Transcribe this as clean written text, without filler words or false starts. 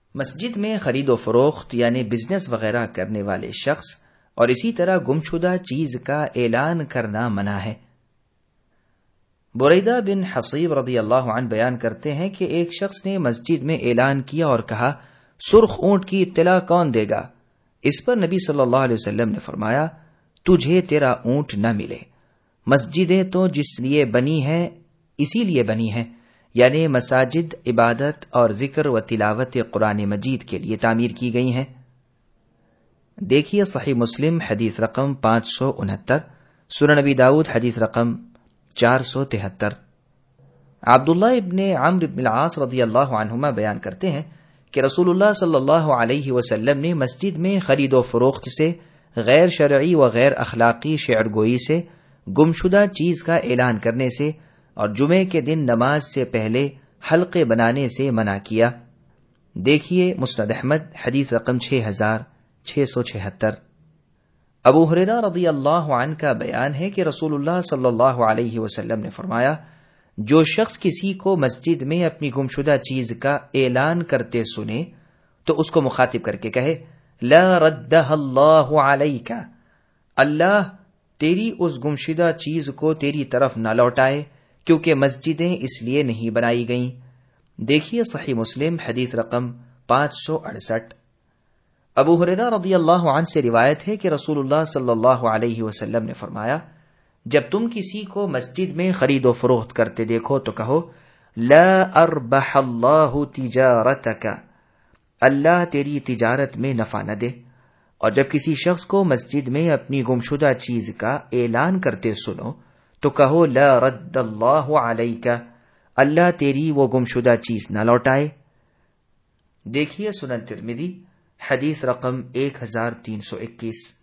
مسجد میں خرید و فروخت یعنی بزنس وغیرہ کرنے والے شخص اور اسی طرح گمشدہ چیز کا اعلان کرنا منع ہے۔ بریدہ بن حصیب رضی اللہ عنہ بیان کرتے ہیں کہ ایک شخص نے مسجد میں اعلان کیا اور کہا، سرخ اونٹ کی اطلاع کون دے گا؟ اس پر نبی صلی اللہ علیہ وسلم نے فرمایا، تجھے تیرا اونٹ نہ ملے۔ مسجدیں تو جس لیے بنی ہیں اسی لیے بنی ہیں، یعنی مساجد عبادت اور ذکر و تلاوت قرآن مجید کے لیے تعمیر کی گئی ہیں۔ دیکھیے صحیح مسلم حدیث رقم 569، سنن نبی داؤد حدیث رقم 473۔ عبداللہ ابن عمرو بن العاص رضی اللہ عنہما بیان کرتے ہیں کہ رسول اللہ صلی اللہ علیہ وسلم نے مسجد میں خرید و فروخت سے، غیر شرعی و غیر اخلاقی شعر گوئی سے، گمشدہ چیز کا اعلان کرنے سے اور جمعے کے دن نماز سے پہلے حلقے بنانے سے منع کیا۔ دیکھیے مسند احمد حدیث رقم 6676۔ ابو ہریرہ رضی اللہ عنہ کا بیان ہے کہ رسول اللہ صلی اللہ علیہ وسلم نے فرمایا، جو شخص کسی کو مسجد میں اپنی گمشدہ چیز کا اعلان کرتے سنے تو اس کو مخاطب کر کے کہے، لا ردہ اللہ علیک، اللہ تیری اس گمشدہ چیز کو تیری طرف نہ لوٹائے، کیونکہ مسجدیں اس لیے نہیں بنائی گئیں۔ دیکھیے صحیح مسلم حدیث رقم 568۔ ابو ہریرہ رضی اللہ عنہ سے روایت ہے کہ رسول اللہ صلی اللہ علیہ وسلم نے فرمایا، جب تم کسی کو مسجد میں خرید و فروخت کرتے دیکھو تو کہو، لا اربح اللہ تجارتک، اللہ تیری تجارت میں نفع نہ دے۔ اور جب کسی شخص کو مسجد میں اپنی گمشدہ چیز کا اعلان کرتے سنو تو کہو، لا رد اللہ علیک، اللہ تیری وہ گمشدہ چیز نہ لوٹائے۔ دیکھیے سنن ترمذی حدیث رقم 1321۔